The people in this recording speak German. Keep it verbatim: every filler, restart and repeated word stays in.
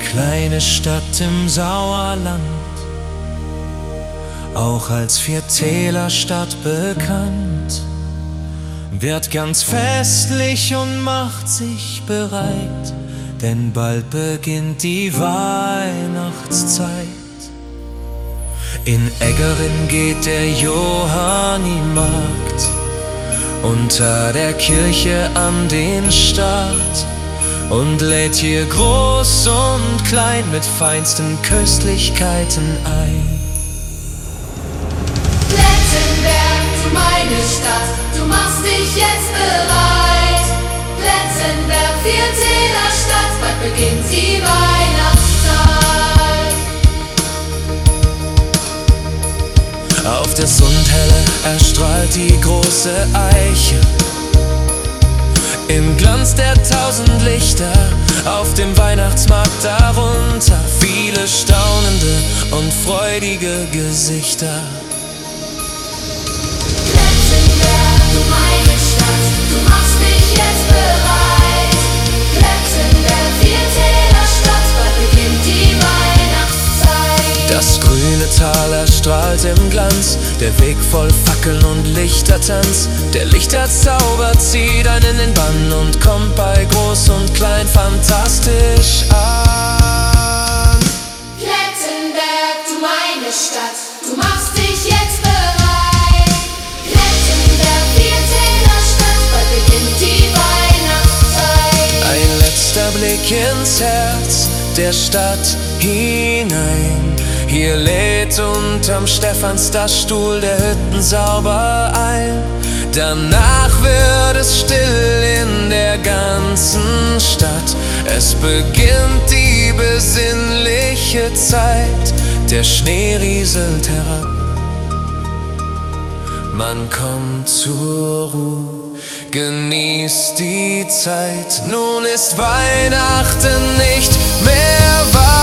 kleine Stadt im Sauerland, auch als Viertälerstadt bekannt, wird ganz festlich und macht sich bereit, denn bald beginnt die Weihnachtszeit. In Eggeren geht der Johannimarkt unter der Kirche an den Start und lädt hier groß und klein mit feinsten Köstlichkeiten ein. Plettenberg, du meine Stadt, du machst dich jetzt bereit. Plettenberg, Viertälerstadt, bald beginnt die Weihnachtszeit. Auf der Sundhelle erstrahlt die große Eiche im Glanz der tausend Lichter, auf dem Weihnachtsmarkt darunter viele staunende und freudige Gesichter. Plettenberg, du meine Stadt, du machst dich jetzt bereit. Plettenberg, Viertälerstadt, bald beginnt die Weihnachtszeit. Das grüne Tal erstrahlt im Glanz, der Weg voll Fackeln und Lichtertanz. Der Lichterzauber zieht einen in den Bann und kommt bei Groß und Klein fantastisch an. Plettenberg, du meine Stadt, du machst dich jetzt bereit. Plettenberg, Viertälerstadt, bald beginnt die Weihnachtszeit. Ein letzter Blick ins Herz der Stadt hinein. Hier lädt unterm Stephansdachstuhl der Hüttensauber ein. Danach wird es still in der ganzen Stadt. Es beginnt die besinnliche Zeit. Der Schnee rieselt herab. Man kommt zur Ruhe, genießt die Zeit. Nun ist Weihnachten nicht mehr weit.